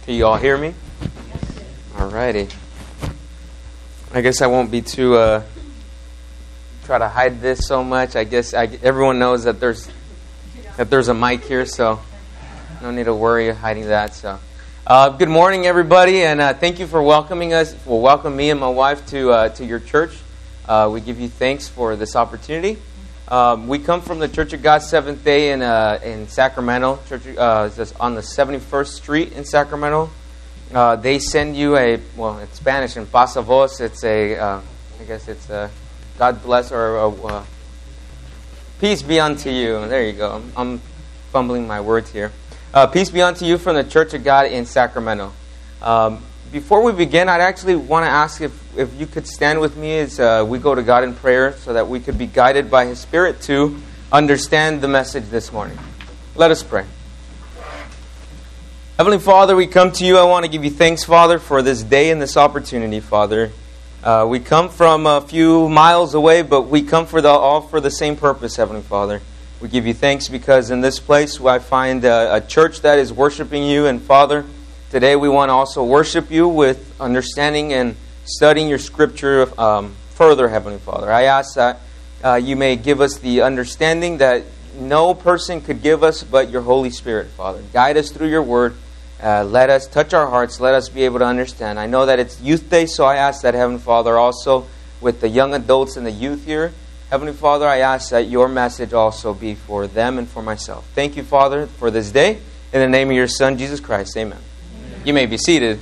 Can you all hear me? Alrighty. I guess I won't be too try to hide this so much. I guess everyone knows that there's a mic here, so no need to worry hiding that. So, good morning, everybody, and thank you for welcoming us. Well, welcome me and my wife to your church. We give you thanks for this opportunity. We come from the Church of God Seventh Day in Sacramento. Church is on the 71st Street in Sacramento. They send you it's Spanish in Pasa Vos. It's I guess it's God bless or peace be unto you. There you go. I'm fumbling my words here. Peace be unto you from the Church of God in Sacramento. Before we begin, I'd actually want to ask if you could stand with me as we go to God in prayer so that we could be guided by His Spirit to understand the message this morning. Let us pray. Heavenly Father, we come to you. I want to give you thanks, Father, for this day and this opportunity, Father. We come from a few miles away, but we come all for the same purpose, Heavenly Father. We give you thanks because in this place I find a church that is worshiping you, and Father, today we want to also worship you with understanding and studying your Scripture further, Heavenly Father. I ask that you may give us the understanding that no person could give us but your Holy Spirit, Father. Guide us through your word. Let us touch our hearts. Let us be able to understand. I know that it's Youth Day, so I ask that, Heavenly Father, also with the young adults and the youth here, Heavenly Father, I ask that your message also be for them and for myself. Thank you, Father, for this day. In the name of your Son, Jesus Christ, amen. You may be seated.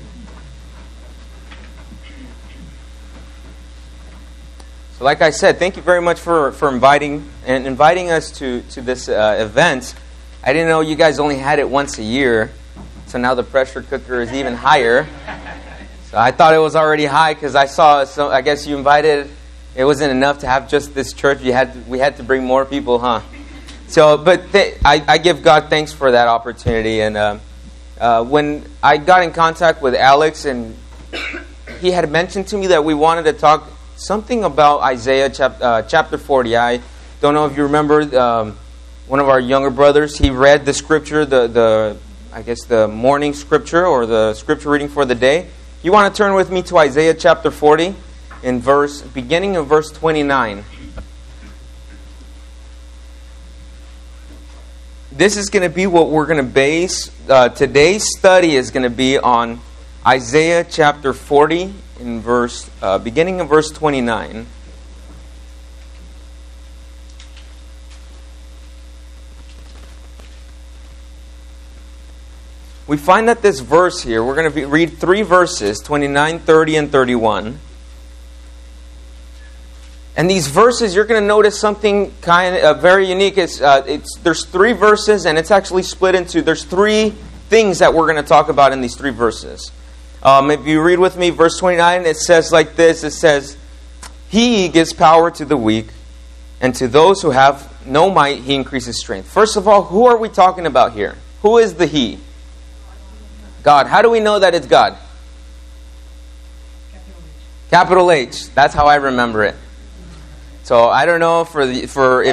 So like I said, thank you very much for inviting us to this event. I didn't know you guys only had it once a year, so now the pressure cooker is even higher. So I thought it was already high because I saw. So I guess you invited. It wasn't enough to have just this church. We had to bring more people, huh? So, but I give God thanks for that opportunity. And when I got in contact with Alex, and he had mentioned to me that we wanted to talk something about Isaiah chapter 40. I don't know if you remember one of our younger brothers. He read the scripture, I guess the morning scripture or the scripture reading for the day. You want to turn with me to Isaiah chapter 40 beginning of verse 29. This is going to be what we're going to base today's study is going to be on Isaiah chapter 40 in beginning of verse 29. We find that this verse here, we're going to read three verses, 29, 30, and 31. And these verses, you're going to notice something kind of very unique. There's three verses, and it's actually split into, there's three things that we're going to talk about in these three verses. If you read with me, verse 29, it says like this. It says, He gives power to the weak, and to those who have no might, He increases strength. First of all, who are we talking about here? Who is the He? God. How do we know that it's God? Capital H. That's how I remember it. So I don't know for the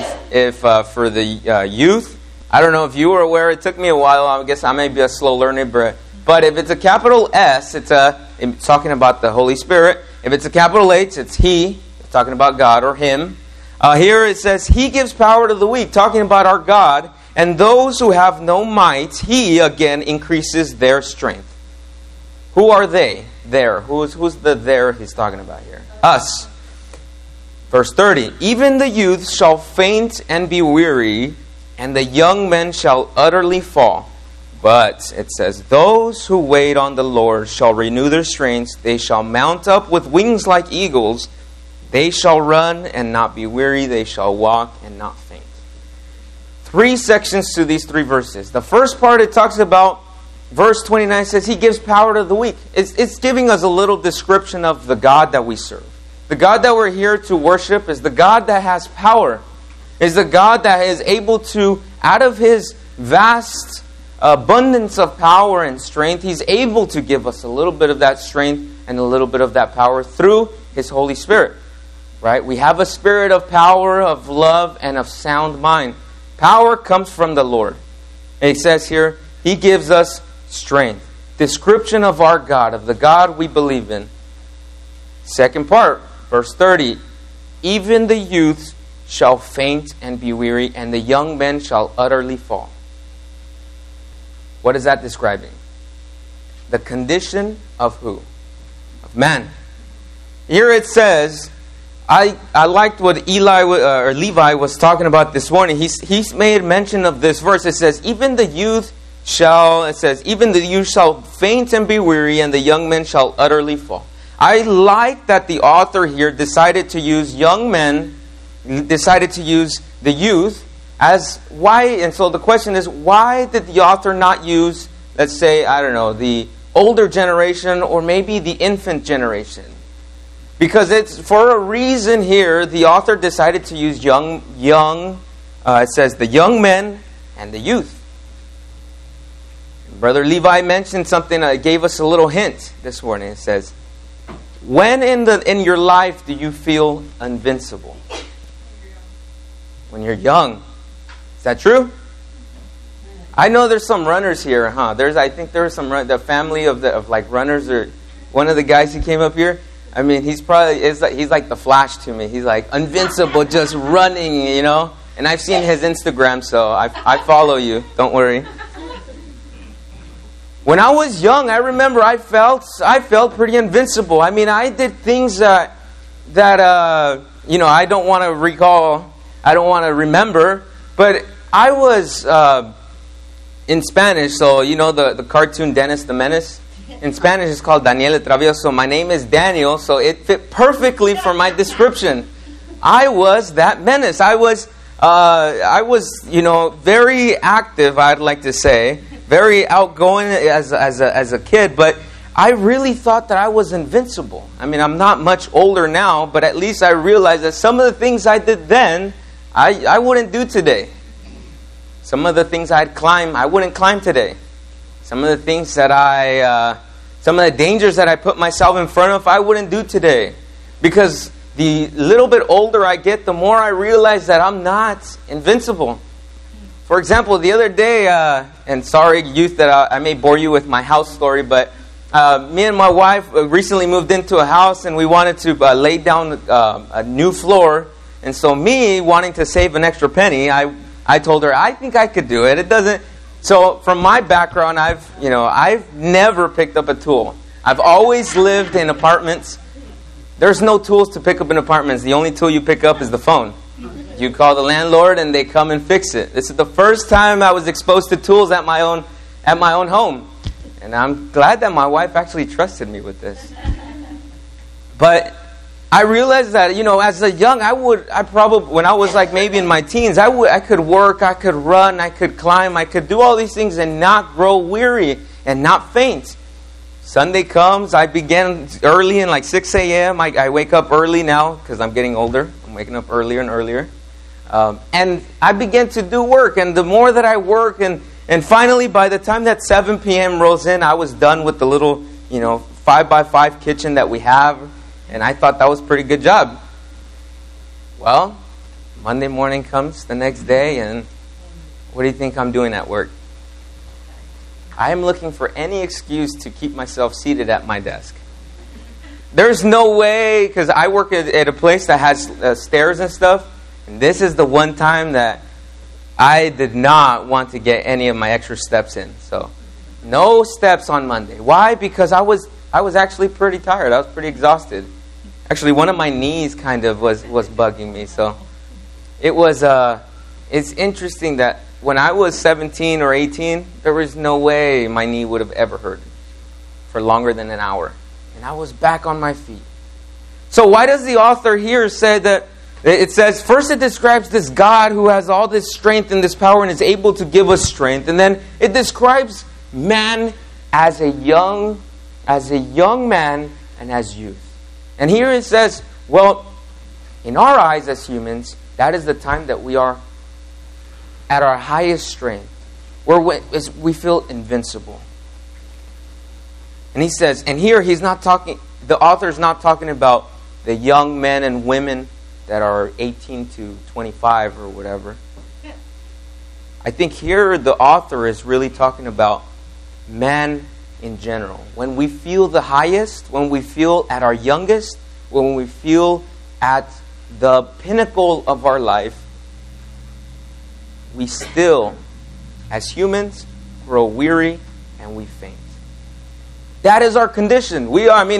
youth. I don't know if you were aware. It took me a while. I guess I may be a slow learner, but if it's a capital S, it's talking about the Holy Spirit. If it's a capital H, it's He. It's talking about God or Him. Here it says He gives power to the weak, talking about our God. And those who have no might, He, again, increases their strength. Who are they? There. Who's the there he's talking about here? Us. Verse 30. Even the youth shall faint and be weary, and the young men shall utterly fall. But, it says, those who wait on the Lord shall renew their strength. They shall mount up with wings like eagles. They shall run and not be weary. They shall walk and not faint. Three sections to these three verses. The first part, it talks about, verse 29 says, He gives power to the weak. It's giving us a little description of the God that we serve. The God that we're here to worship is the God that has power. Is the God that is able to, out of His vast abundance of power and strength, He's able to give us a little bit of that strength and a little bit of that power through His Holy Spirit. Right? We have a spirit of power, of love, and of sound mind. Power comes from the Lord. And it says here, He gives us strength. description of our God, of the God we believe in. Second part, verse 30. Even the youths shall faint and be weary, and the young men shall utterly fall. What is that describing? The condition of who? Of man. Here it says, I liked what Levi was talking about this morning. He's made mention of this verse. It says, even the youth shall faint and be weary, and the young men shall utterly fall. I like that the author here decided to use young men, decided to use the youth as why. And so the question is, why did the author not use, let's say, I don't know, the older generation or maybe the infant generation? Because it's for a reason here, the author decided to use it says the young men and the youth. Brother Levi mentioned something that gave us a little hint this morning. It says, when in your life do you feel invincible? When you're young. Is that true? I know there's some runners here, huh? I think there's some the family of runners, or one of the guys who came up here. I mean, he's like the Flash to me. He's like invincible, just running, you know. And I've seen his Instagram, so I follow you. Don't worry. When I was young, I remember I felt pretty invincible. I mean, I did things that I don't want to recall. I don't want to remember. But I was in Spanish, so you know the cartoon Dennis the Menace. In Spanish, it's called Daniel el Travieso. My name is Daniel, so it fit perfectly for my description. I was that menace. I was, very active. I'd like to say, very outgoing as a kid. But I really thought that I was invincible. I mean, I'm not much older now, but at least I realized that some of the things I did then, I wouldn't do today. Some of the things I'd climb, I wouldn't climb today. Some of the things that some of the dangers that I put myself in front of, I wouldn't do today. Because the little bit older I get, the more I realize that I'm not invincible. For example, the other day, and sorry, youth, that I may bore you with my house story, but me and my wife recently moved into a house, and we wanted to lay down a new floor. And so me, wanting to save an extra penny, I told her, I think I could do it. It doesn't... So from my background, I've never picked up a tool. I've always lived in apartments. There's no tools to pick up in apartments. The only tool you pick up is the phone. You call the landlord and they come and fix it. This is the first time I was exposed to tools at my own home. And I'm glad that my wife actually trusted me with this. But I realized that, as a young, when I was like maybe in my teens, I could work, I could run, I could climb, I could do all these things and not grow weary and not faint. Sunday comes, I began early in like 6 a.m. I wake up early now because I'm getting older. I'm waking up earlier and earlier. And I began to do work. And the more that I work, and finally by the time that 7 p.m. rolls in, I was done with the little, 5x5 kitchen that we have. And I thought that was a pretty good job. Well, Monday morning comes the next day, and what do you think I'm doing at work? I am looking for any excuse to keep myself seated at my desk. There's no way, because I work at a place that has stairs and stuff, and this is the one time that I did not want to get any of my extra steps in. So, no steps on Monday. Why? Because I was actually pretty tired. I was pretty exhausted. Actually, one of my knees kind of was bugging me. So it was. It's interesting that when I was 17 or 18, there was no way my knee would have ever hurt for longer than an hour, and I was back on my feet. So why does the author here say that? It says first it describes this God who has all this strength and this power and is able to give us strength, and then it describes man as a young man and as youth. And here it says, well, in our eyes as humans, that is the time that we are at our highest strength, where we feel invincible. And he says, and here the author's not talking about the young men and women that are 18 to 25 or whatever. I think here the author is really talking about man in general. When we feel the highest, when we feel at our youngest, when we feel at the pinnacle of our life, we still, as humans, grow weary and we faint. That is our condition.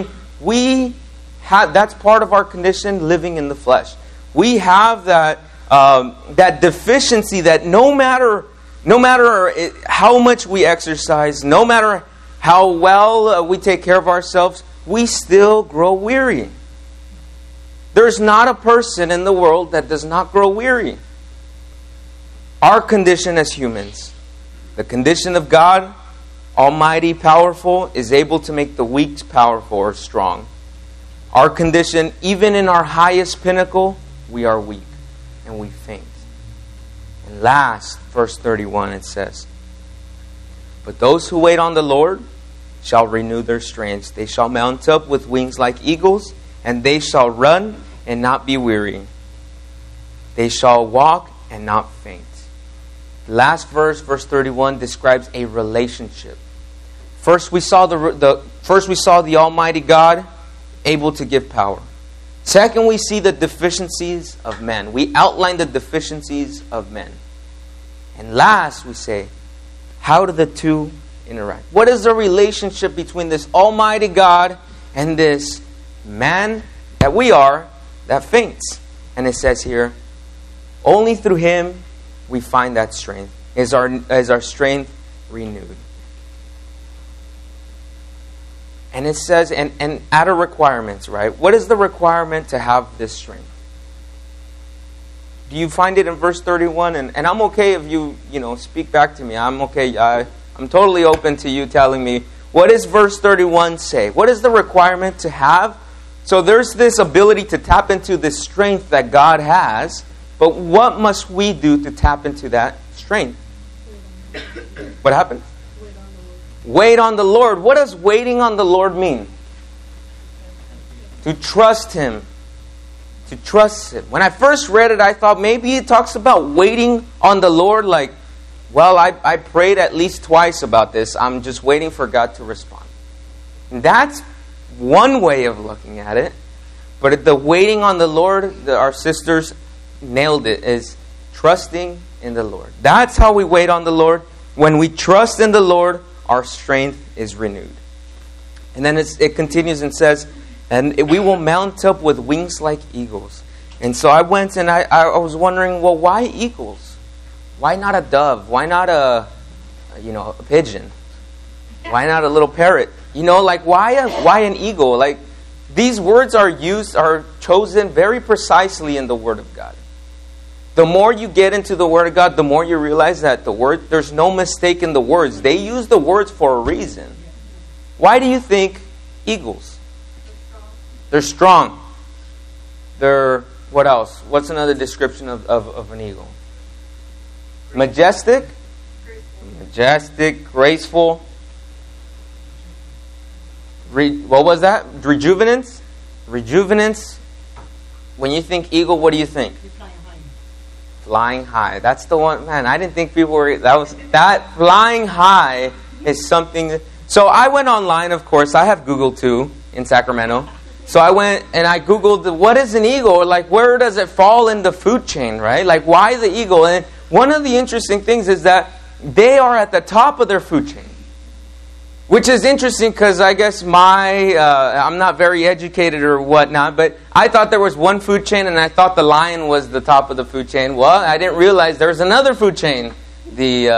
That's part of our condition, living in the flesh. We have that deficiency that no matter how much we exercise, no matter how well we take care of ourselves, we still grow weary. There's not a person in the world that does not grow weary. Our condition as humans, the condition of God, Almighty, powerful, is able to make the weak powerful or strong. Our condition, even in our highest pinnacle, we are weak and we faint. And last, verse 31, it says, "But those who wait on the Lord shall renew their strength. They shall mount up with wings like eagles, and they shall run and not be weary. They shall walk and not faint." The last verse, verse 31, describes a relationship. First, we saw the Almighty God able to give power. Second, we see the deficiencies of men. We outline the deficiencies of men. And last, we say, how do the two interact? What is the relationship between this Almighty God and this man that we are that faints? And it says here, only through Him we find that strength. Is our strength renewed? And it says, and add a requirements, right? What is the requirement to have this strength? Do you find it in verse 31? And I'm okay if you speak back to me. I'm okay. I'm totally open to you telling me, what does verse 31 say? What is the requirement to have? So there's this ability to tap into this strength that God has, but what must we do to tap into that strength? What happened? Wait on the Lord. What does waiting on the Lord mean? To trust Him. To trust Him. When I first read it, I thought maybe it talks about waiting on the Lord like, well, I prayed at least twice about this. I'm just waiting for God to respond. And that's one way of looking at it. But the waiting on the Lord, our sisters nailed it, is trusting in the Lord. That's how we wait on the Lord. When we trust in the Lord, our strength is renewed. And then it continues and says, and we will mount up with wings like eagles. And so I went and I was wondering, well, why eagles? Why not a dove? Why not a pigeon? Why not a little parrot? Why an eagle? Like, these words are chosen very precisely in the Word of God. The more you get into the Word of God, the more you realize that there's no mistake in the words. They use the words for a reason. Why do you think eagles? They're strong. They're, what else? What's another description of an eagle? Majestic, graceful. What was that? Rejuvenance. When you think eagle, what do you think? Flying high. That's the one. Man, I didn't think people were. That flying high is something. So I went online. Of course, I have Google too in Sacramento. So I went and I Googled, what is an eagle? Like, where does it fall in the food chain, right? Like, why the eagle? And one of the interesting things is that they are at the top of their food chain. Which is interesting because I guess I'm not very educated or whatnot, but I thought there was one food chain and I thought the lion was the top of the food chain. Well, I didn't realize there's another food chain. The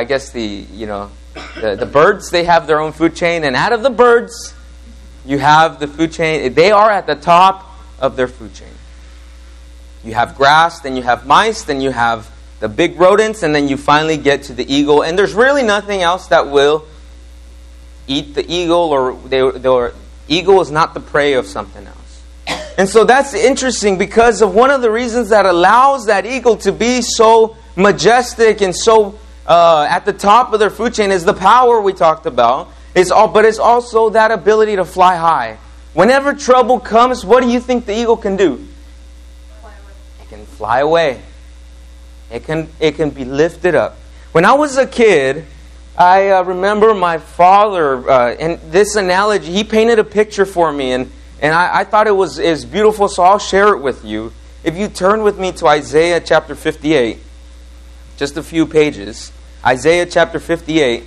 birds, they have their own food chain, and out of the birds, you have the food chain. They are at the top of their food chain. You have grass, then you have mice, then you have the big rodents, and then you finally get to the eagle. And there's really nothing else that will eat the eagle, or eagle is not the prey of something else. And so that's interesting because of one of the reasons that allows that eagle to be so majestic and so at the top of their food chain is the power we talked about. But it's also that ability to fly high. Whenever trouble comes, what do you think the eagle can do? It can fly away. It can be lifted up. When I was a kid, I remember my father, and this analogy, he painted a picture for me, and I thought it was beautiful, so I'll share it with you. If you turn with me to Isaiah chapter 58, just a few pages. Isaiah chapter 58.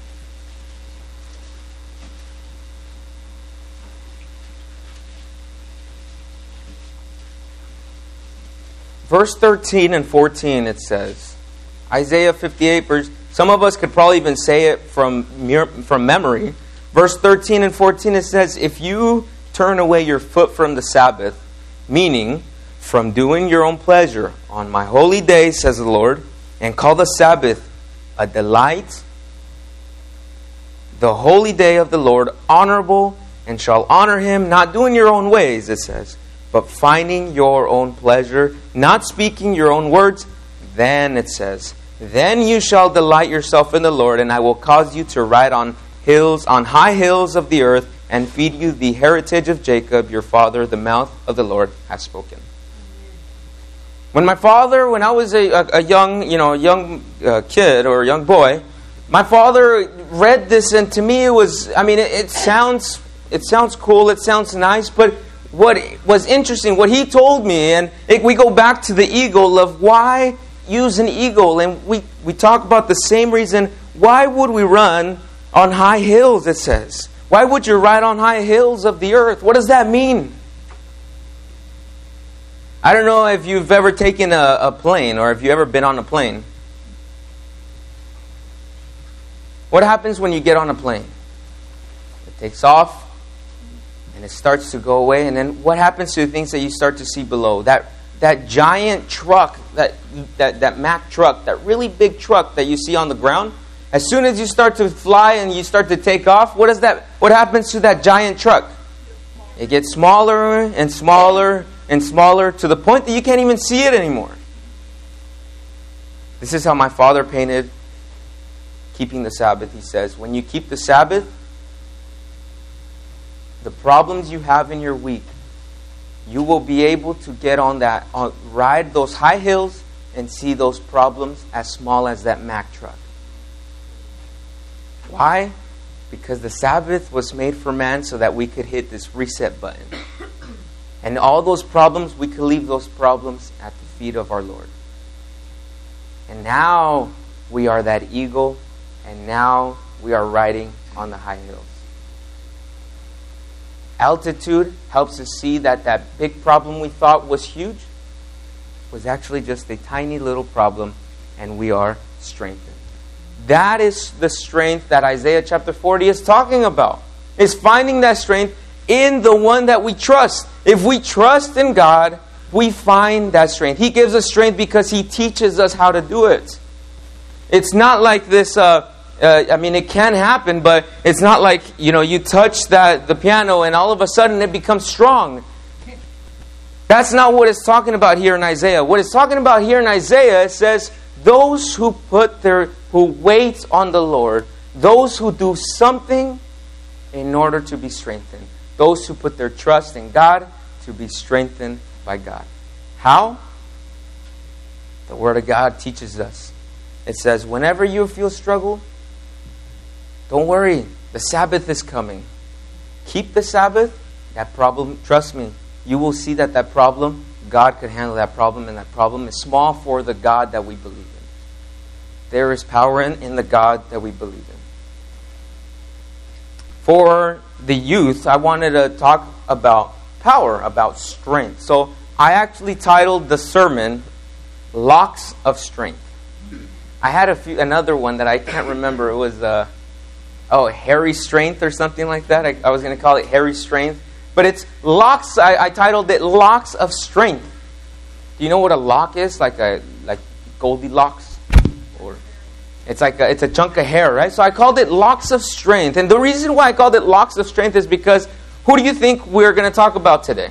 Verse 13 and 14 it says, Isaiah 58, some of us could probably even say it from memory. Verse 13 and 14 it says, if you turn away your foot from the Sabbath, meaning from doing your own pleasure on my holy day, says the Lord, and call the Sabbath a delight, the holy day of the Lord honorable, and shall honor him, not doing your own ways, it says, but finding your own pleasure, not speaking your own words, then it says, then you shall delight yourself in the Lord, and I will cause you to ride on hills, on high hills of the earth, and feed you the heritage of Jacob, your father. The mouth of the Lord has spoken. When I was a young kid or a young boy, my father read this, and to me it sounds cool, it sounds nice, but what was interesting, what he told me, and we go back to the eagle of why use an eagle, and we talk about the same reason. Why would we run on high hills, it says? Why would you ride on high hills of the earth? What does that mean? I don't know if you've ever taken a plane or if you've ever been on a plane. What happens when you get on a plane? It takes off and it starts to go away, and then what happens to the things that you start to see below? That giant truck, that Mack truck, that really big truck that you see on the ground, as soon as you start to fly and you start to take off, what happens to that giant truck? It gets smaller and smaller and smaller to the point that you can't even see it anymore. This is how my father painted keeping the Sabbath. He says, when you keep the Sabbath, the problems you have in your week, you will be able to get ride those high hills and see those problems as small as that Mack truck. Why? Because the Sabbath was made for man so that we could hit this reset button. And all those problems, we could leave those problems at the feet of our Lord. And now we are that eagle, and now we are riding on the high hills. Altitude helps us see that big problem we thought was huge was actually just a tiny little problem, and we are strengthened. That is the strength that Isaiah chapter 40 is talking about. Is finding that strength in the one that we trust. If we trust in God, we find that strength. He gives us strength because He teaches us how to do it. It's not like this... it can happen, but it's not like, you touch the piano and all of a sudden it becomes strong. That's not what it's talking about here in Isaiah. What it's talking about here in Isaiah, it says, those who wait on the Lord, those who do something in order to be strengthened, those who put their trust in God to be strengthened by God. How? The Word of God teaches us. It says, whenever you feel struggle, don't worry, the Sabbath is coming. Keep the Sabbath, that problem, trust me, you will see that problem, God could handle that problem, and that problem is small for the God that we believe in. There is power in the God that we believe in. For the youth, I wanted to talk about power, about strength. So I actually titled the sermon, Locks of Strength. I had another one that I can't remember. It was... Hairy Strength or something like that. I was going to call it Hairy Strength. But it's locks. I titled it Locks of Strength. Do you know what a lock is? Like Goldilocks? Or it's a chunk of hair, right? So I called it Locks of Strength. And the reason why I called it Locks of Strength is because who do you think we're going to talk about today?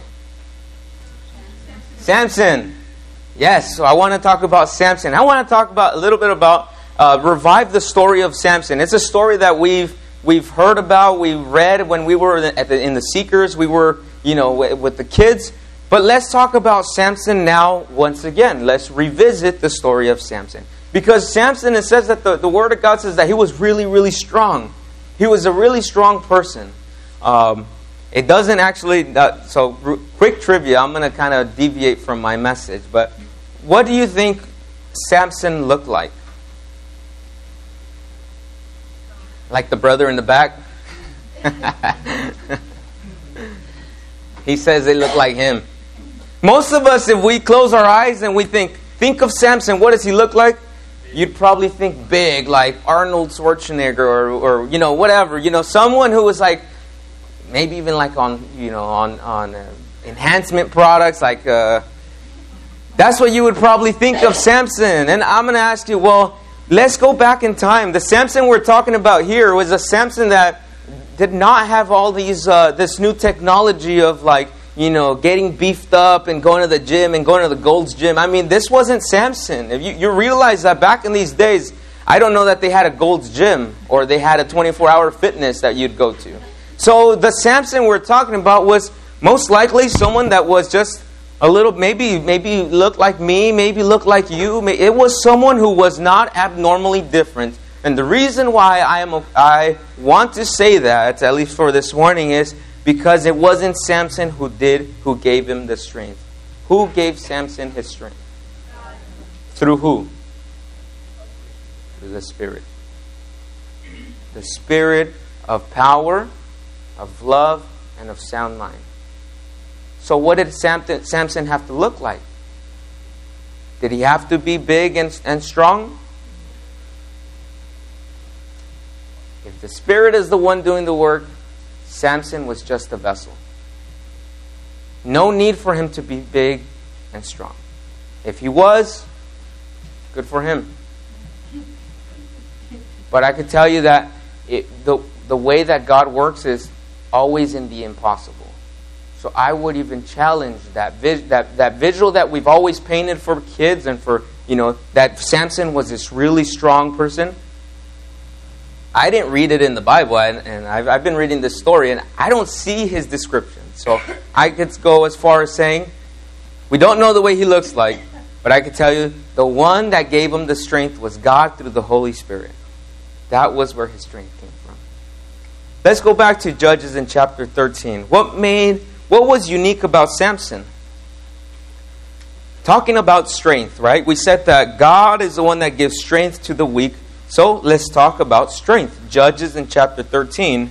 Samson. Yes, so I want to talk about Samson. I want to talk a little bit about revive the story of Samson. It's a story that we've heard about, we read when we were in the Seekers. We were, with the kids. But let's talk about Samson now once again. Let's revisit the story of Samson. Because Samson, it says that the Word of God says that he was really, really strong. He was a really strong person. It doesn't actually... quick trivia. I'm going to kind of deviate from my message. But what do you think Samson looked like? Like the brother in the back? He says they look like him. Most of us, if we close our eyes and we think of Samson, what does he look like? You'd probably think big, like Arnold Schwarzenegger or whatever. Someone who was like, maybe even like on enhancement products. Like, that's what you would probably think of Samson. And I'm going to ask you, well, let's go back in time. The Samson we're talking about here was a Samson that did not have all these this new technology of like, getting beefed up and going to the gym and going to the Gold's Gym. I mean, this wasn't Samson. If you realize that back in these days, I don't know that they had a Gold's Gym or they had a 24-hour fitness that you'd go to. So the Samson we're talking about was most likely someone that was just a little, maybe looked like me, maybe looked like you. It was someone who was not abnormally different. And the reason why I want to say that, at least for this morning, is because it wasn't Samson who gave him the strength. Who gave Samson his strength? Through who? Through the Spirit. The Spirit of power, of love, and of sound mind. So what did Samson have to look like? Did he have to be big and strong? If the Spirit is the one doing the work, Samson was just a vessel. No need for him to be big and strong. If he was, good for him. But I could tell you that the way that God works is always in the impossible. So I would even challenge that visual that we've always painted for kids and for, that Samson was this really strong person. I didn't read it in the Bible, and I've been reading this story, and I don't see his description. So I could go as far as saying, we don't know the way he looks like, but I could tell you the one that gave him the strength was God through the Holy Spirit. That was where his strength came from. Let's go back to Judges in chapter 13. What was unique about Samson? Talking about strength, right? We said that God is the one that gives strength to the weak. So let's talk about strength. Judges in chapter 13.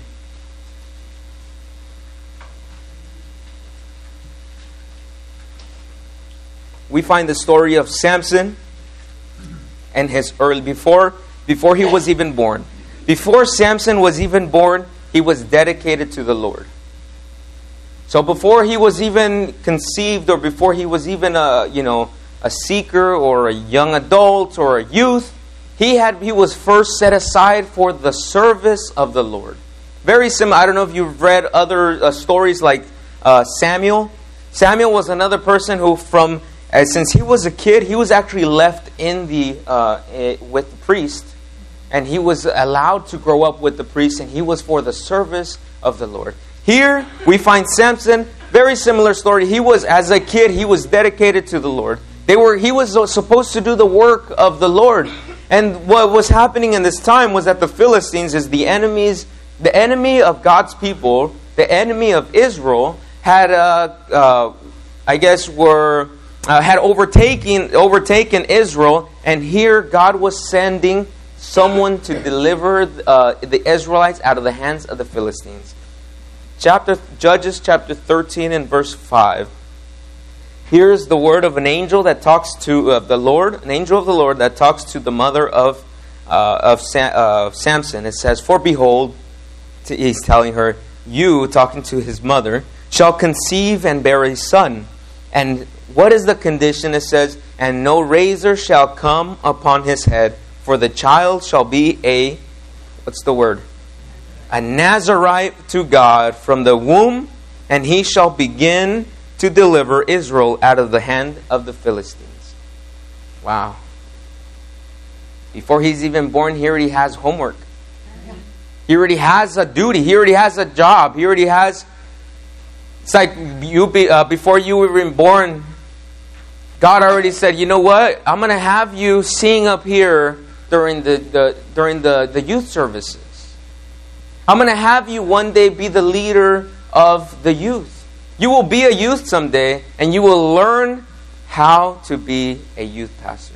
We find the story of Samson and his early before he was even born. Before Samson was even born, he was dedicated to the Lord. So before he was even conceived, or before he was even a seeker or a young adult or a youth, he was first set aside for the service of the Lord. Very similar. I don't know if you've read other stories like Samuel. Samuel was another person who, since he was a kid, he was actually left with the priest, and he was allowed to grow up with the priest, and he was for the service of the Lord. Here we find Samson. Very similar story. He was, as a kid, he was dedicated to the Lord. He was supposed to do the work of the Lord. And what was happening in this time was that the Philistines is the enemy of God's people, the enemy of Israel, had overtaken Israel, and here God was sending someone to deliver the Israelites out of the hands of the Philistines. Judges chapter 13 and verse 5. Here's the word of an angel that talks to the Lord, an angel of the Lord that talks to the mother of Samson. It says, "For behold," he's telling her, "you," talking to his mother, "shall conceive and bear a son." And what is the condition? It says, "And no razor shall come upon his head, for the child shall be what's the word? A Nazarite to God from the womb, and he shall begin to deliver Israel out of the hand of the Philistines." Wow. Before he's even born, he already has homework. He already has a duty. He already has a job. He already has... It's like before you were even born, God already said, you know what? I'm going to have you sing up here during the youth services. I'm going to have you one day be the leader of the youth. You will be a youth someday, and you will learn how to be a youth pastor.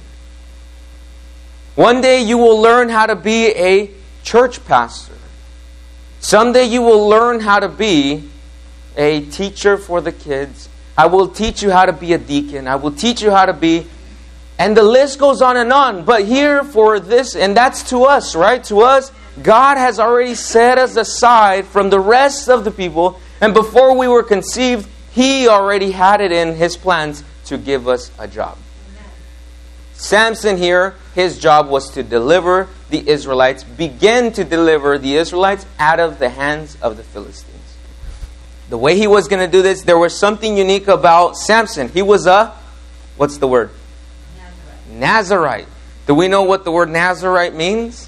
One day you will learn how to be a church pastor. Someday you will learn how to be a teacher for the kids. I will teach you how to be a deacon. I will teach you how to be... And the list goes on and on. But here for this, and that's to us, right? To us, God has already set us aside from the rest of the people. And before we were conceived, He already had it in His plans to give us a job. Samson here, his job was to deliver the Israelites, begin to deliver the Israelites out of the hands of the Philistines. The way he was going to do this, there was something unique about Samson. He was a, what's the word? Nazarite. Do we know what the word Nazarite means?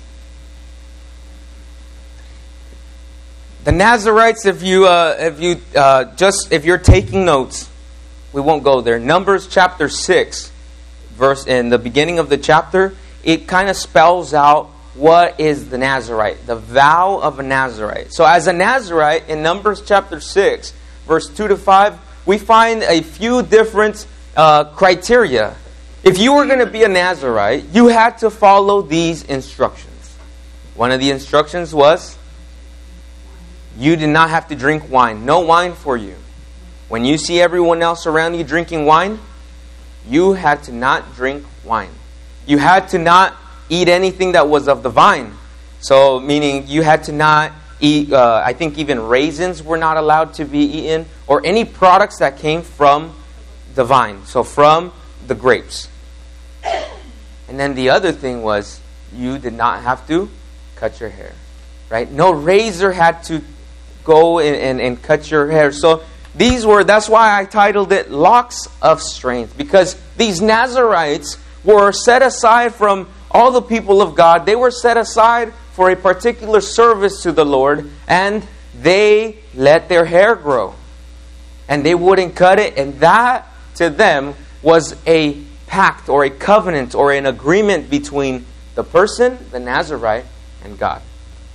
The Nazarites, if you're taking notes, we won't go there. Numbers chapter 6, verse in the beginning of the chapter, it kind of spells out what is the Nazarite, the vow of a Nazarite. So as a Nazarite, in Numbers chapter 6, verse 2 to 5, we find a few different criteria. If you were going to be a Nazarite, you had to follow these instructions. One of the instructions was, you did not have to drink wine. No wine for you. When you see everyone else around you drinking wine, you had to not drink wine. You had to not eat anything that was of the vine. So, meaning you had to not eat, I think even raisins were not allowed to be eaten, or any products that came from the vine. So, from the grapes. And then the other thing was, you did not have to cut your hair. Right? No razor had to go and cut your hair. So, that's why I titled it Locks of Strength. Because these Nazarites were set aside from all the people of God. They were set aside for a particular service to the Lord. And they let their hair grow. And they wouldn't cut it. And that, to them, was a pact or a covenant or an agreement between the person, the Nazarite, and God.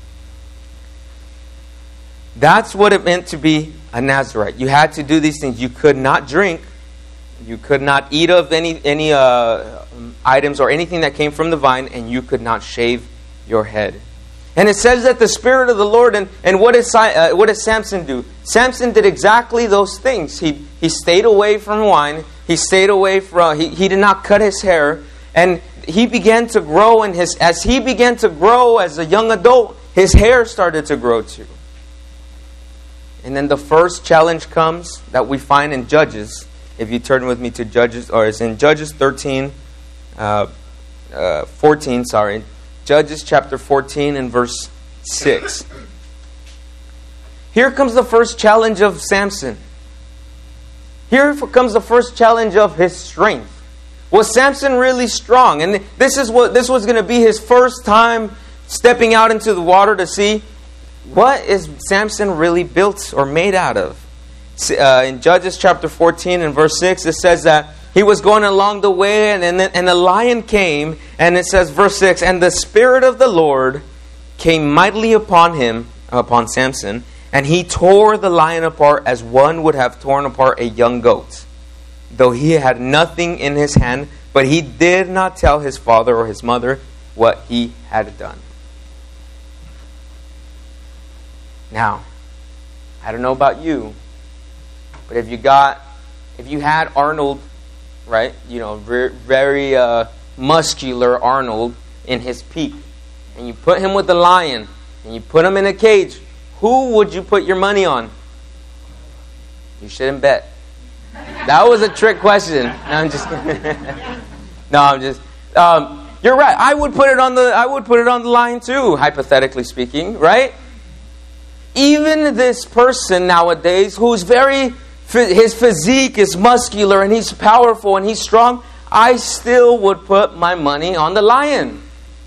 That's what it meant to be a Nazarite. You had to do these things. You could not drink. You could not eat of any items or anything that came from the vine, and you could not shave your head. And it says that the Spirit of the Lord, and what does Samson do? Samson did exactly those things. He stayed away from wine. He stayed away from. He did not cut his hair, and he began to grow. As he began to grow as a young adult, his hair started to grow too. And then the first challenge comes that we find in Judges. If you turn with me to Judges, or it's in Judges 14, Judges chapter 14 and verse 6. Here comes the first challenge of Samson. Here comes the first challenge of his strength. Was Samson really strong? And this was going to be his first time stepping out into the water to see what is Samson really built or made out of. In Judges chapter 14 and verse 6, it says that he was going along the way, and a lion came, and it says, verse 6, and the Spirit of the Lord came mightily upon Samson, and he tore the lion apart as one would have torn apart a young goat, though he had nothing in his hand, but he did not tell his father or his mother what he had done. Now, I don't know about you, but if you had Arnold, right, very muscular Arnold in his peak, and you put him with the lion, and you put him in a cage, who would you put your money on? You shouldn't bet. That was a trick question. No, I'm just kidding. You're right. I would put it on the lion too, hypothetically speaking, right? Even this person nowadays who's his physique is muscular and he's powerful and he's strong, I still would put my money on the lion.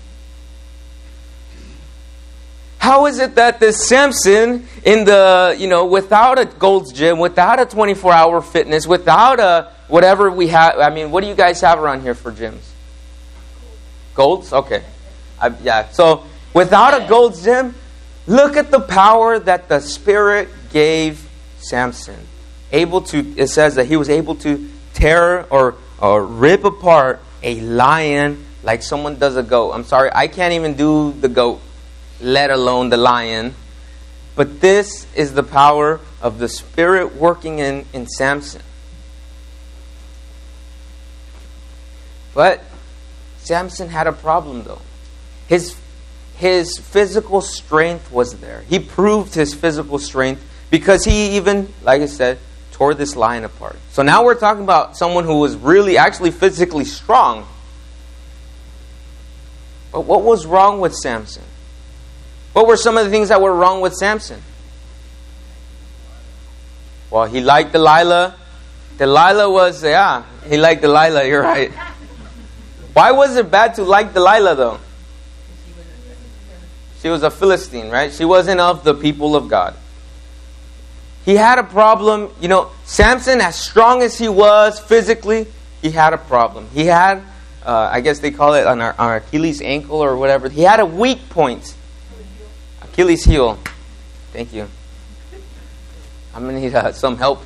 How is it that this Samson without a Gold's Gym, without a 24-hour fitness, without whatever we have. I mean, what do you guys have around here for gyms? Golds? Okay. Yeah. So without a Gold's Gym, look at the power that the Spirit gave Samson. It says that he was able to tear or rip apart a lion like someone does a goat. I'm sorry, I can't even do the goat, let alone the lion. But this is the power of the Spirit working in Samson. But Samson had a problem, though. His physical strength was there. He proved his physical strength because he even, like I said, tore this lion apart. So now we're talking about someone who was really actually physically strong. But what was wrong with Samson? What were some of the things that were wrong with Samson? Well, he liked Delilah. He liked Delilah, you're right. Why was it bad to like Delilah, though? She was a Philistine, right? She wasn't of the people of God. He had a problem. You know, Samson, as strong as he was physically, he had a problem. He had, I guess they call it on our Achilles ankle or whatever. He had a weak point. Achilles heel. Thank you. I'm going to need some help.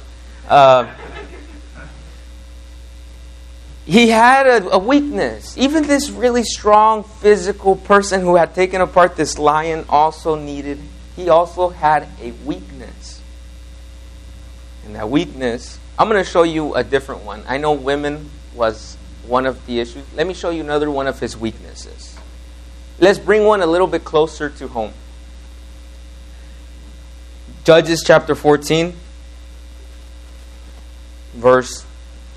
He had a weakness. Even this really strong physical person who had taken apart this lion he also had a weakness. And that weakness, I'm going to show you a different one. I know women was one of the issues. Let me show you another one of his weaknesses. Let's bring one a little bit closer to home. Judges chapter 14, verse...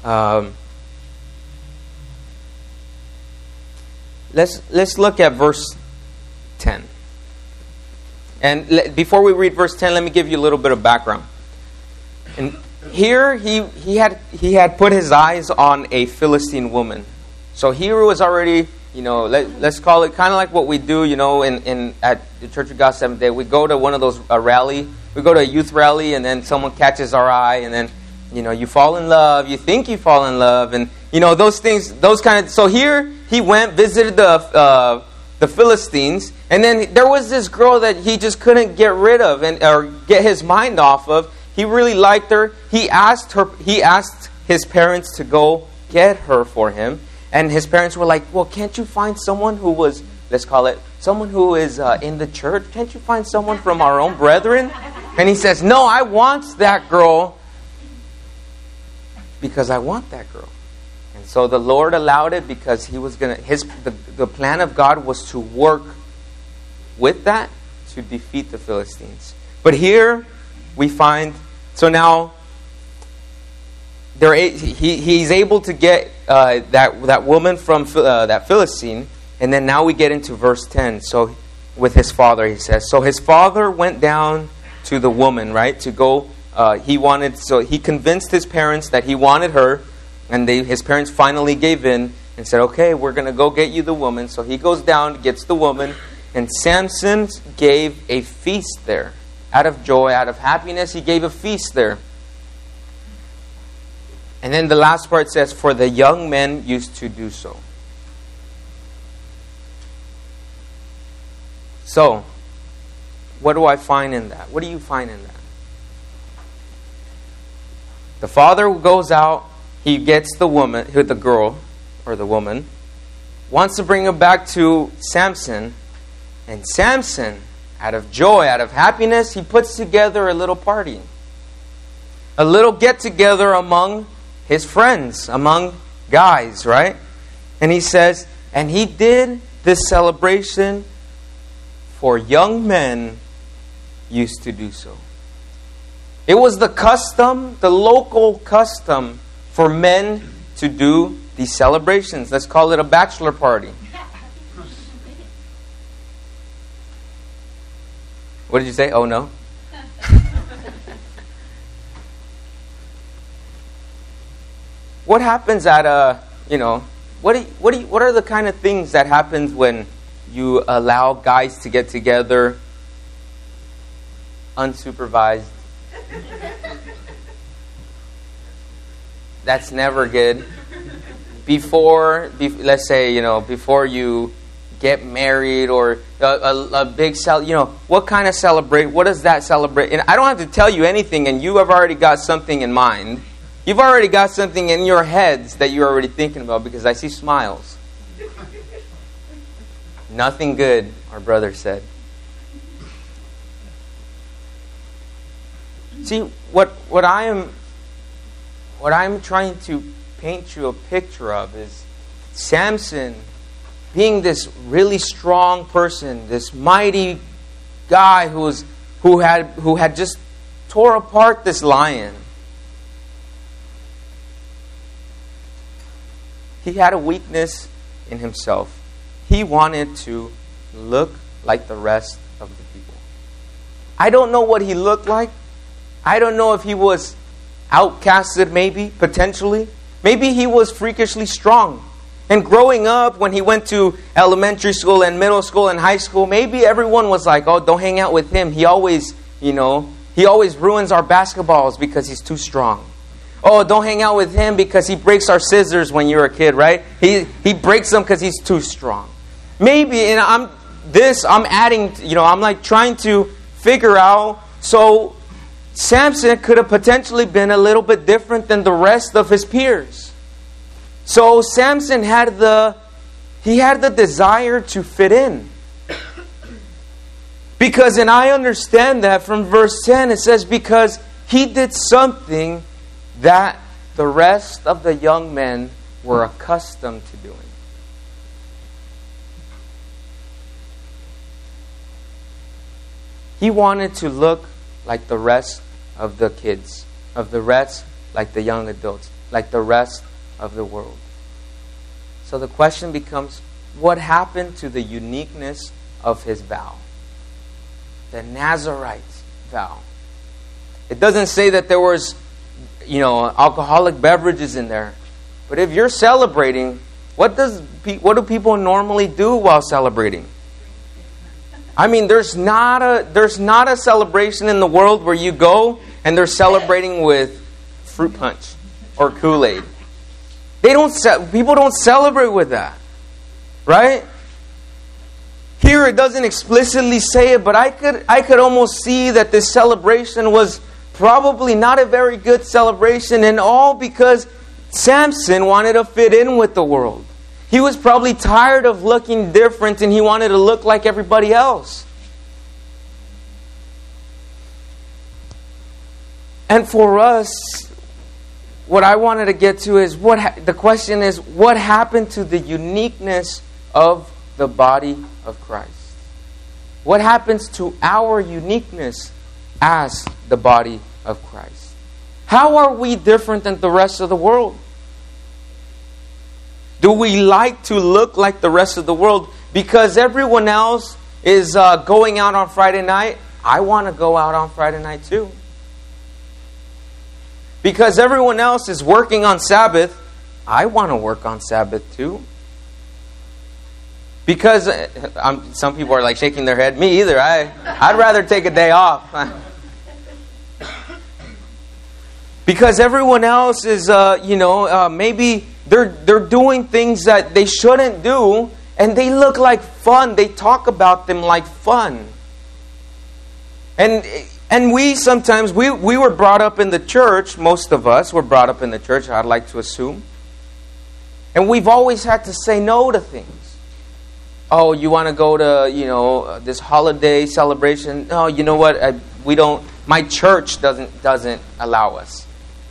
Let's look at verse 10. And before we read verse 10, let me give you a little bit of background. And here he had put his eyes on a Philistine woman. So here was already, let's call it kind of like what we do, at the Church of God Seventh Day. We go to one of those rally. We go to a youth rally, and then someone catches our eye, and then you fall in love. You think you fall in love, and those things, those kind of. So here he went, visited the Philistines, and then there was this girl that he just couldn't get rid of or get his mind off of. He really liked her. He asked his parents to go get her for him, and his parents were like, "Well, can't you find someone who was, let's call it, someone who is in the church? Can't you find someone from our own brethren?" And he says, "No, I want that girl because I want that girl." And so the Lord allowed it because he was going to, the plan of God was to work with that to defeat the Philistines. But here we find, so now he's able to get that woman from that Philistine, and then now we get into verse 10. So with his father, he says, so his father went down to the woman, right, to go. He convinced his parents that he wanted her, and his parents finally gave in and said, "Okay, we're going to go get you the woman." So he goes down, gets the woman, and Samson gave a feast there. Out of joy, out of happiness, he gave a feast there. And then the last part says, "For the young men used to do so." So, what do I find in that? What do you find in that? The father goes out, he gets the girl, wants to bring her back to Samson, and Samson, out of joy, out of happiness, he puts together a little party. A little get-together among his friends, among guys, right? And he says, and he did this celebration for young men used to do so. It was the custom, the local custom for men to do these celebrations. Let's call it a bachelor party. What did you say? Oh, no? What happens at what are the kind of things that happens when you allow guys to get together unsupervised? That's never good. Let's say, before you get married or a big what kind of what does that celebrate? And I don't have to tell you anything, and you have already got something in mind. You've already got something in your heads that you're already thinking about, because I see smiles. Nothing good, our brother said. See, what I'm trying to paint you a picture of is Samson being this really strong person, this mighty guy who had just tore apart this lion. He had a weakness in himself. He wanted to look like the rest of the people. I don't know what he looked like. I don't know if he was outcasted, maybe, potentially. Maybe he was freakishly strong. And growing up, when he went to elementary school and middle school and high school, maybe everyone was like, oh, don't hang out with him. He always ruins our basketballs because he's too strong. Oh, don't hang out with him because he breaks our scissors when you're a kid, right? He breaks them because he's too strong. Maybe, and I'm adding, I'm like trying to figure out, so Samson could have potentially been a little bit different than the rest of his peers. So Samson had the desire to fit in. And I understand that from verse 10, it says, because he did something that the rest of the young men were accustomed to doing. He wanted to look like the rest of the kids, of the rest, like the young adults, like the rest of the world. So the question becomes, what happened to the uniqueness of his vow? The Nazarite vow. It doesn't say that there was, alcoholic beverages in there. But if you're celebrating, what do people normally do while celebrating? I mean, there's not a celebration in the world where you go and they're celebrating with fruit punch or Kool-Aid. People don't celebrate with that, right? Here it doesn't explicitly say it, but I could almost see that this celebration was probably not a very good celebration, and all because Samson wanted to fit in with the world. He was probably tired of looking different, and he wanted to look like everybody else. And for us, what I wanted to get to is the question is, what happened to the uniqueness of the body of Christ? What happens to our uniqueness as the body of Christ? How are we different than the rest of the world? Do we like to look like the rest of the world? Because everyone else is going out on Friday night, I want to go out on Friday night too. Because everyone else is working on Sabbath, I want to work on Sabbath too. Because some people are like shaking their head. Me either. I'd rather take a day off. Because everyone else is, maybe they're doing things that they shouldn't do, and they look like fun. They talk about them like fun. And we sometimes, we were brought up in the church. Most of us were brought up in the church, I'd like to assume. And we've always had to say no to things. Oh, you want to go to, this holiday celebration? No, you know what? We don't. My church doesn't allow us.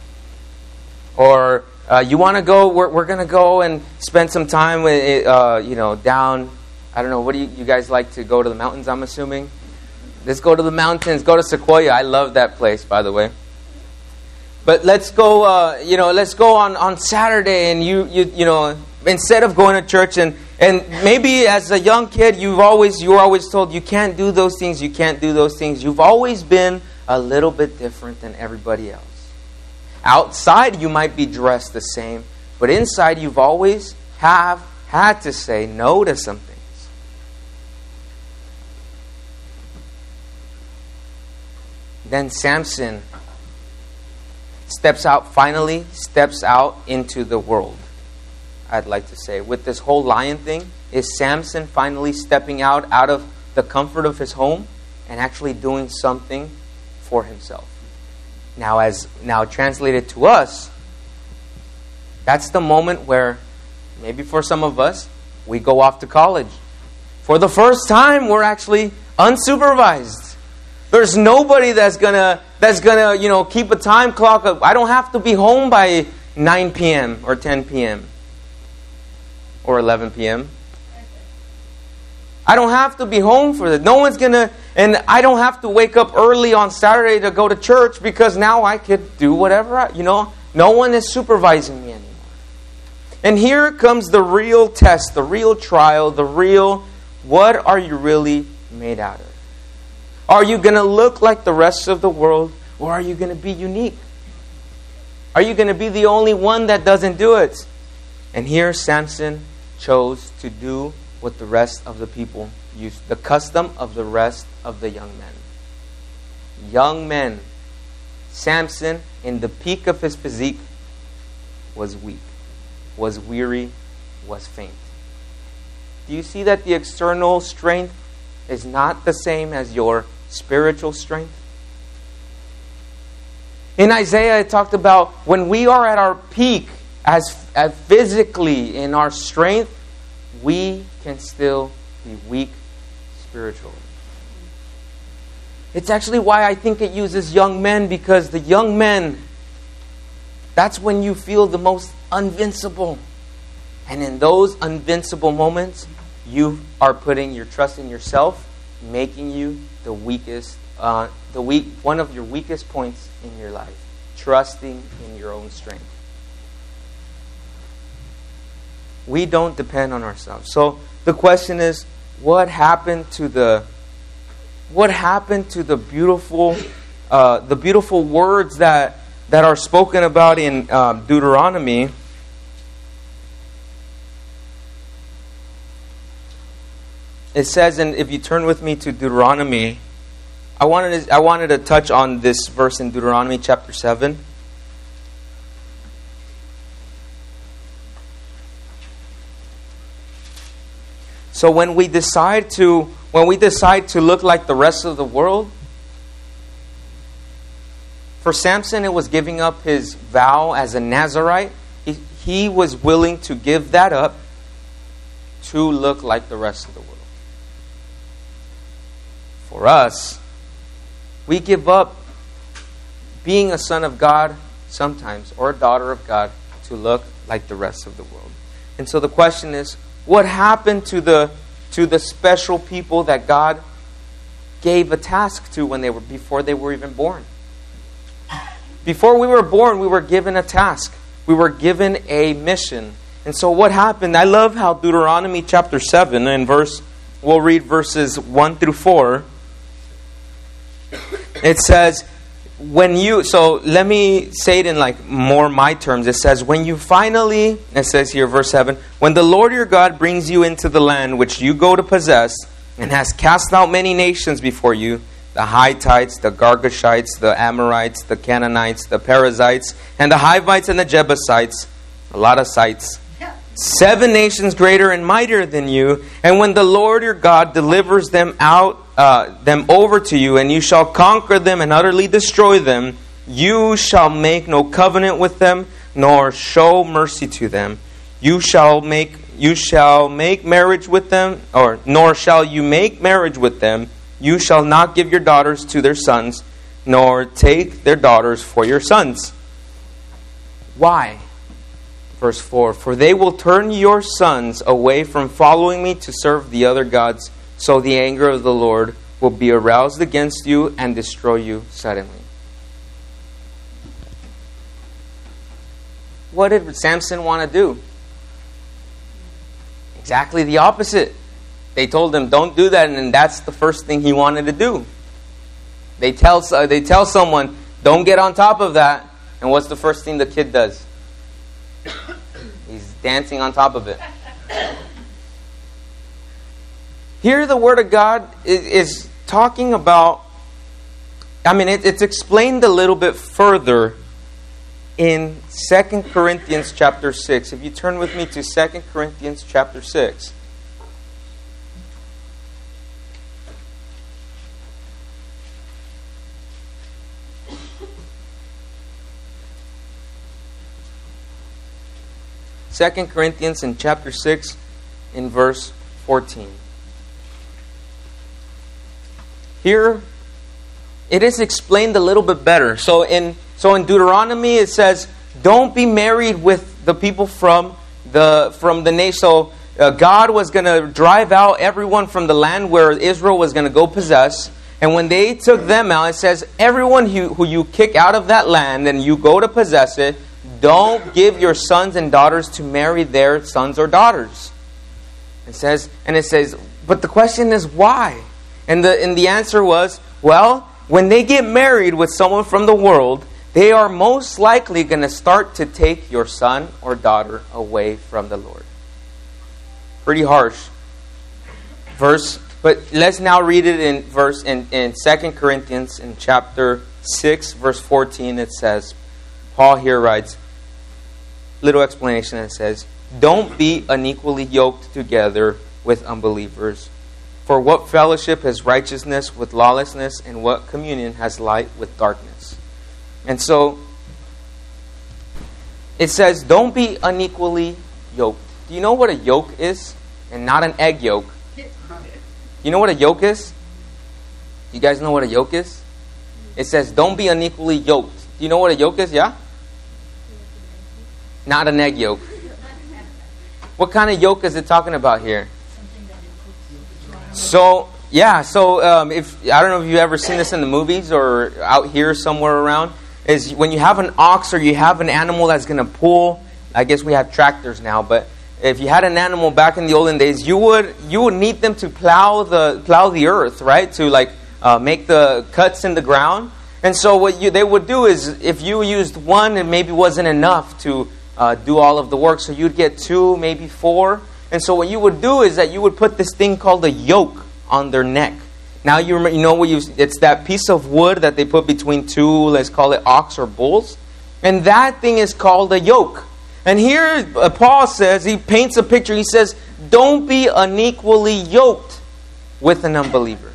Or you want to go? We're going to go and spend some time with, down. I don't know. What do you guys like to go to the mountains? I'm assuming. Let's go to the mountains. Go to Sequoia. I love that place, by the way. But let's go. Let's go on Saturday, and you instead of going to church and maybe as a young kid you were always told you can't do those things. You can't do those things. You've always been a little bit different than everybody else. Outside, you might be dressed the same, but inside, you've always have had to say no to some things. Then Samson finally steps out into the world. I'd like to say, with this whole lion thing, is Samson finally stepping out of the comfort of his home and actually doing something for himself. Now translated to us, that's the moment where, maybe for some of us, we go off to college. For the first time, we're actually unsupervised. There's nobody that's gonna keep a time clock up. I don't have to be home by 9 p.m. or 10 p.m. or 11 p.m. I don't have to be home for that. No one's gonna, and I don't have to wake up early on Saturday to go to church because now I could do whatever no one is supervising me anymore. And here comes the real test, the real trial, what are you really made out of? Are you going to look like the rest of the world, or are you going to be unique? Are you going to be the only one that doesn't do it? And here Samson chose to do what the rest of the people used, the custom of the rest of the young men. Young men. Samson, in the peak of his physique, was weak, was weary, was faint. Do you see that the external strength is not the same as your spiritual strength? In Isaiah, it talked about when we are at our peak as physically in our strength, we can still be weak spiritually. It's actually why I think it uses young men, because the young men, that's when you feel the most invincible. And in those invincible moments, you are putting your trust in yourself, making you the weakest, one of your weakest points in your life. Trusting in your own strength. We don't depend on ourselves. So the question is, what happened to the beautiful words that are spoken about in Deuteronomy? It says, and if you turn with me to Deuteronomy, I wanted to touch on this verse in Deuteronomy chapter 7. So when we decide to look like the rest of the world, for Samson it was giving up his vow as a Nazirite. He was willing to give that up to look like the rest of the world. For us, we give up being a son of God sometimes, or a daughter of God, to look like the rest of the world. And so the question is, what happened to the special people that God gave a task to before they were even born? Before we were born, we were given a task. We were given a mission. And so what happened? I love how Deuteronomy chapter 7 and we'll read verses 1 through 4. It says, so let me say it in like more my terms. It says, it says here, verse 7, when the Lord your God brings you into the land which you go to possess, and has cast out many nations before you, the Hittites, the Girgashites, the Amorites, the Canaanites, the Perizzites, and the Hivites and the Jebusites, a lot of sites, 7 nations greater and mightier than you, and when the Lord your God delivers them over to you, and you shall conquer them and utterly destroy them, you shall make no covenant with them, nor show mercy to them. You shall make marriage with them, nor shall you make marriage with them. You shall not give your daughters to their sons, nor take their daughters for your sons. Why? Verse 4, for they will turn your sons away from following me to serve the other gods, so the anger of the Lord will be aroused against you and destroy you suddenly. What did Samson want to do? Exactly the opposite. They told him, don't do that, and that's the first thing he wanted to do. They tell someone, don't get on top of that, and what's the first thing the kid does? He's dancing on top of it. Here the Word of God is talking about, it's explained a little bit further in 2 Corinthians chapter 6. If you turn with me to 2 Corinthians chapter 6. Second Corinthians in chapter 6 in verse 14. Here it is explained a little bit better. So in Deuteronomy it says, don't be married with the people from the nation. So God was going to drive out everyone from the land where Israel was going to go possess. And when they took them out, it says, everyone who you kick out of that land and you go to possess it, don't give your sons and daughters to marry their sons or daughters. It says, but the question is why? And the answer was, well, when they get married with someone from the world, they are most likely going to start to take your son or daughter away from the Lord. Pretty harsh verse, but let's now read it in 2 Corinthians in chapter 6, verse 14. It says, Paul here writes, little explanation, it says, don't be unequally yoked together with unbelievers. For what fellowship has righteousness with lawlessness, and what communion has light with darkness? And so, it says, don't be unequally yoked. Do you know what a yoke is? And not an egg yolk. You know what a yoke is? You guys know what a yoke is? It says, don't be unequally yoked. Do you know what a yoke is? Yeah? Not an egg yolk. What kind of yoke is it talking about here? So, yeah. So, if I don't know if you've ever seen this in the movies or out here somewhere around, is when you have an ox or you have an animal that's going to pull. I guess we have tractors now, but if you had an animal back in the olden days, you would need them to plow the earth, right? To make the cuts in the ground. And so what they would do is, if you used one, it maybe wasn't enough to do all of the work. So you'd get 2, maybe 4. And so what you would do is that you would put this thing called a yoke on their neck. Now you know it's that piece of wood that they put between 2, let's call it ox or bulls. And that thing is called a yoke. And here Paul says, he paints a picture. He says, don't be unequally yoked with an unbeliever.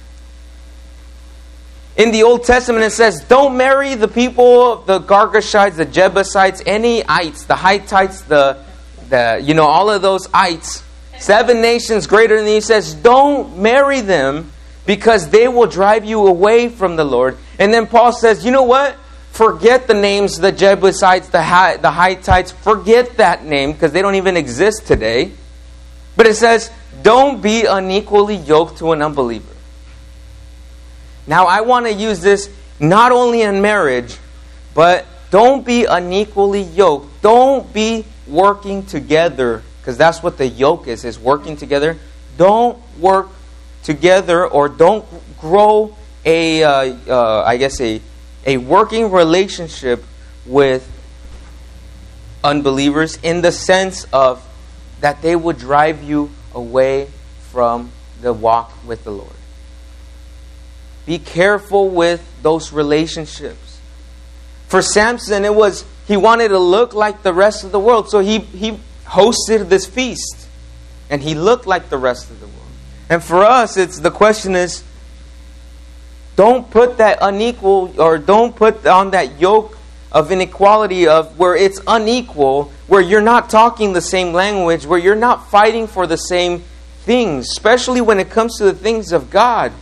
In the Old Testament, it says, don't marry the people, the Girgashites, the Jebusites, any ites, the Hittites, all of those ites. 7 nations greater than you. He says, don't marry them because they will drive you away from the Lord. And then Paul says, you know what? Forget the names, the Jebusites, the Hittites. Forget that name because they don't even exist today. But it says, don't be unequally yoked to an unbeliever. Now, I want to use this not only in marriage, but don't be unequally yoked. Don't be working together, because that's what the yoke is working together. Don't work together, or don't grow a working relationship with unbelievers in the sense of that they would drive you away from the walk with the Lord. Be careful with those relationships. For Samson, he wanted to look like the rest of the world. So he hosted this feast. And he looked like the rest of the world. And for us, the question is, don't put that unequal, or don't put on that yoke of inequality of where it's unequal, where you're not talking the same language, where you're not fighting for the same things, especially when it comes to the things of God.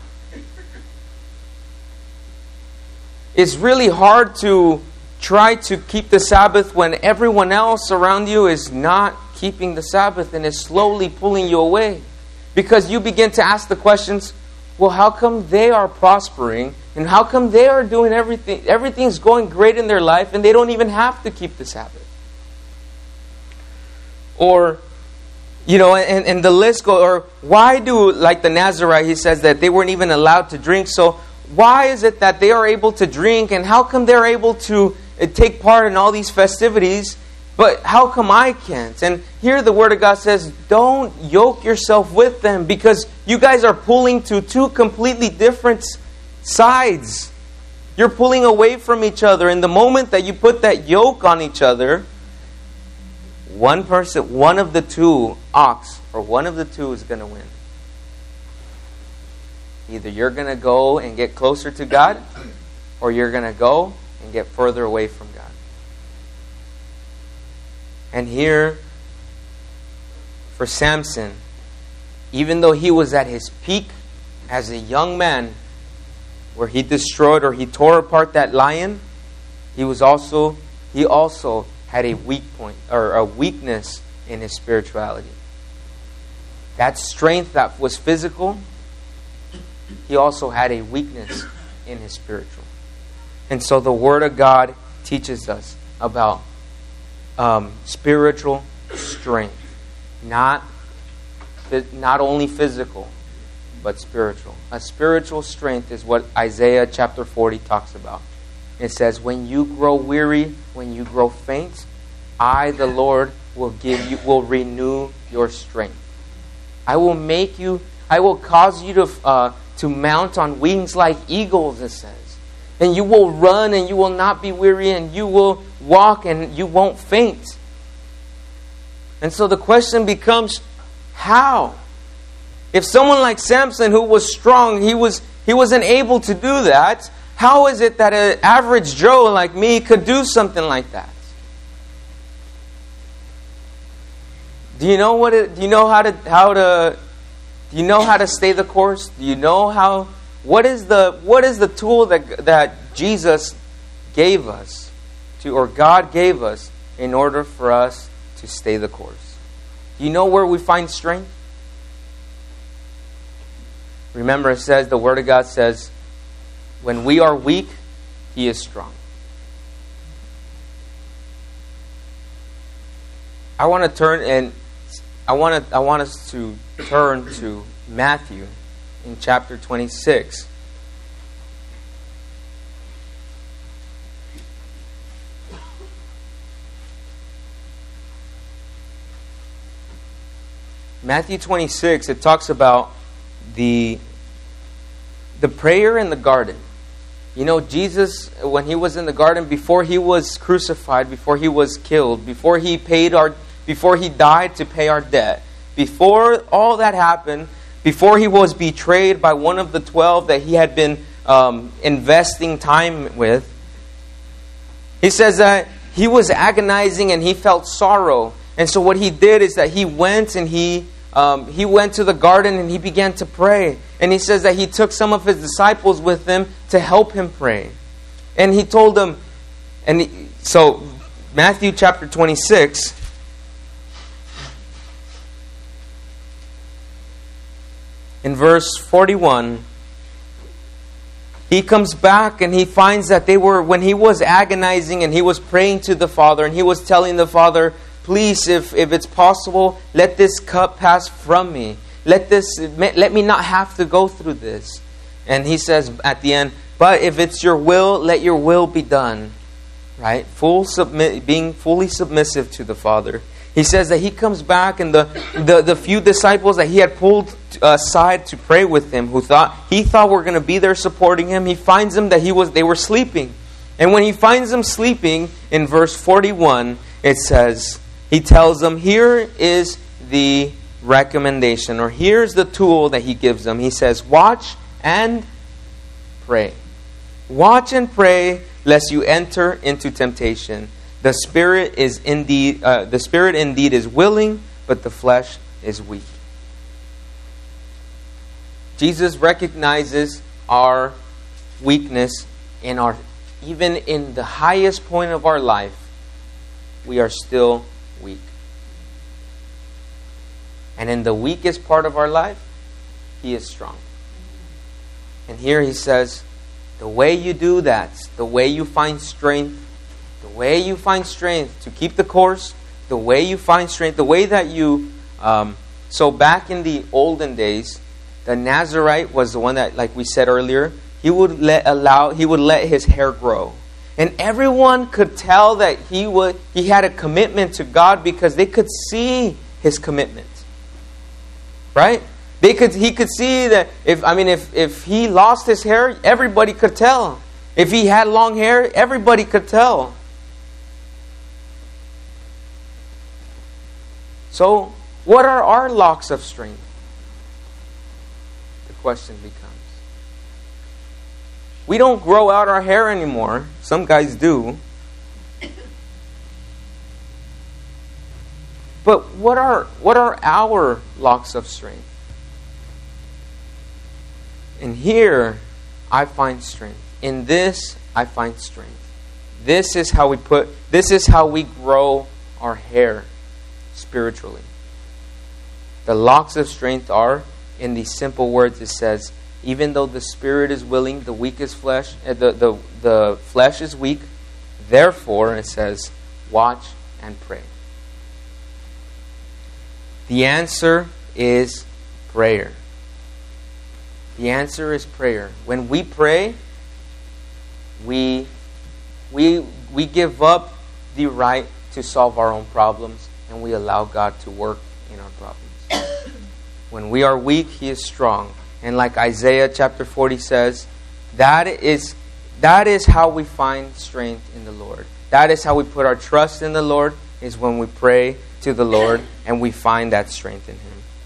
It's really hard to try to keep the Sabbath when everyone else around you is not keeping the Sabbath and is slowly pulling you away. Because you begin to ask the questions, well, how come they are prospering? And how come they are doing everything? Everything's going great in their life and they don't even have to keep the Sabbath. Or, and the list goes, or why do, like the Nazarite, he says that they weren't even allowed to drink. So why is it that they are able to drink, and how come they're able to take part in all these festivities, but how come I can't? And here the Word of God says, don't yoke yourself with them, because you guys are pulling to 2 completely different sides. You're pulling away from each other. And the moment that you put that yoke on each other, one of the two ox, or one of the two is going to win. Either you're going to go and get closer to God, or you're going to go and get further away from God. And here, for Samson, even though he was at his peak as a young man, where he destroyed or he tore apart that lion, he also had a weak point or a weakness in his spirituality. That strength that was physical, he also had a weakness in his spiritual. And so the Word of God teaches us about spiritual strength. Not only physical, but spiritual. A spiritual strength is what Isaiah chapter 40 talks about. It says, when you grow weary, when you grow faint, I, the Lord, will renew your strength. I will cause you to mount on wings like eagles, it says. And you will run and you will not be weary, and you will walk and you won't faint. And so the question becomes, how? If someone like Samson, who was strong, he wasn't able to do that, how is it that an average Joe like me could do something like that? Do you know how to stay the course? Do you know what is the tool that Jesus gave us or God gave us in order for us to stay the course? Do you know where we find strength? Remember, the Word of God says, when we are weak, He is strong. I want us to turn to Matthew in chapter 26. Matthew 26, it talks about the prayer in the garden. You know, Jesus, when He was in the garden, before He was crucified, before He was killed, before He died to pay our debt, before all that happened, before He was betrayed by one of the 12 that He had been investing time with, He says that He was agonizing and He felt sorrow. And so what He did is that He went and He went to the garden and He began to pray. And He says that He took some of His disciples with Him to help Him pray. And He told them, so Matthew chapter 26, in verse 41, He comes back and He finds that when He was agonizing and He was praying to the Father and He was telling the Father, please, if it's possible, let this cup pass from me. Let me not have to go through this. And He says at the end, but if it's your will, let your will be done. Right? Being fully submissive to the Father. He says that He comes back and the few disciples that He had pulled aside to pray with Him, He thought were going to be there supporting Him, He finds them that they were sleeping. And when He finds them sleeping, in verse 41, it says, He tells them, here is the recommendation, or here's the tool that He gives them. He says, watch and pray. Watch and pray, lest you enter into temptation. The spirit indeed is willing, but the flesh is weak. Jesus recognizes our weakness even in the highest point of our life. We are still weak. And in the weakest part of our life, He is strong. And here He says, the way you do that, the way you find strength to keep the course, the way you find strength, the way that you... so back in the olden days, the Nazirite was the one that, like we said earlier, he would let his hair grow. And everyone could tell that he had a commitment to God because they could see his commitment. Right? He could see that if he lost his hair, everybody could tell. If he had long hair, everybody could tell. So, what are our locks of strength? The question becomes. We don't grow out our hair anymore. Some guys do. But what are our locks of strength? And here, I find strength. In this, I find strength. This is how we grow our hair spiritually. The locks of strength are, in these simple words, it says, even though the spirit is willing, the flesh is weak. Therefore, it says, watch and pray. The answer is prayer. The answer is prayer. When we pray, we give up the right to solve our own problems, and we allow God to work in our problems. When we are weak, He is strong. And like Isaiah chapter 40 says, that is how we find strength in the Lord. That is how we put our trust in the Lord, is when we pray to the Lord and we find that strength in Him.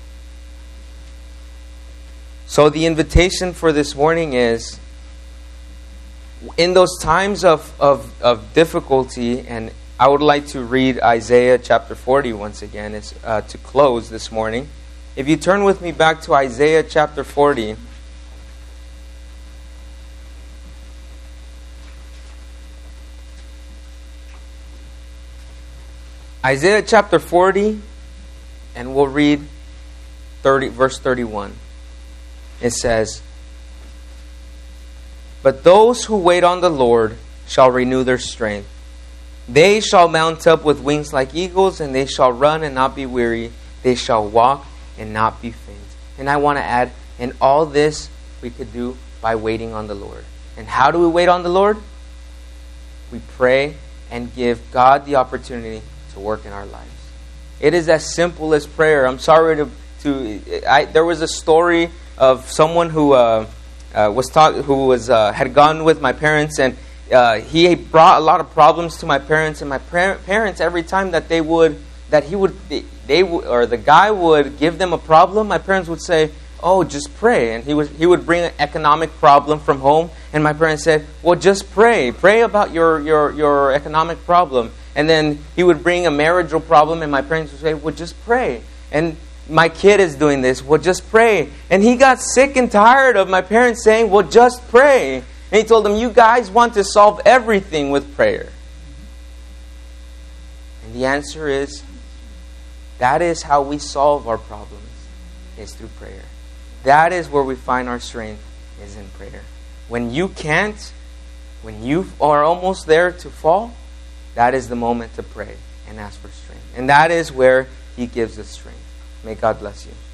So the invitation for this morning is, in those times of difficulty, and I would like to read Isaiah chapter 40 once again to close this morning. If you turn with me back to Isaiah chapter 40. Isaiah chapter 40, and we'll read verse 31. It says, "But those who wait on the Lord shall renew their strength. They shall mount up with wings like eagles, and they shall run and not be weary. They shall walk and not be faint." And I want to add, and all this we could do by waiting on the Lord. And how do we wait on the Lord? We pray and give God the opportunity to work in our lives. It is as simple as prayer. I'm sorry there was a story of someone who had gone with my parents, and he brought a lot of problems to my parents. And my parents, every time that the guy would give them a problem, my parents would say, "Oh, just pray." And he would bring an economic problem from home, and my parents said, "Well, just pray about your economic problem." And then he would bring a marital problem, and my parents would say, "Well, just pray." And my kid is doing this, "Well, just pray." And he got sick and tired of my parents saying, "Well, just pray." And he told them, "You guys want to solve everything with prayer." And the answer is, that is how we solve our problems, is through prayer. That is where we find our strength, is in prayer. When you can't, when you are almost there to fall, that is the moment to pray and ask for strength. And that is where He gives us strength. May God bless you.